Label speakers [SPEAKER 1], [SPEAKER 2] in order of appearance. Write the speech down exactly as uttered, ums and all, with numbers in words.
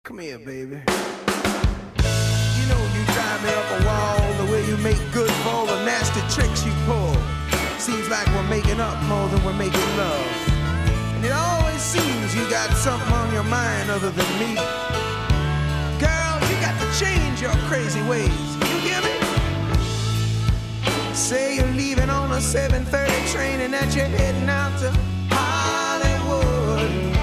[SPEAKER 1] Come here, baby. You know you drive me up a wall, the way you make good for all the nasty tricks you pull. Seems like we're making up more than we're making love. And it always seems you got something on your mind other than me. Girl, you got to change your crazy ways. You hear me? Say you're leaving on a seven thirty train and that you're heading out to Hollywood.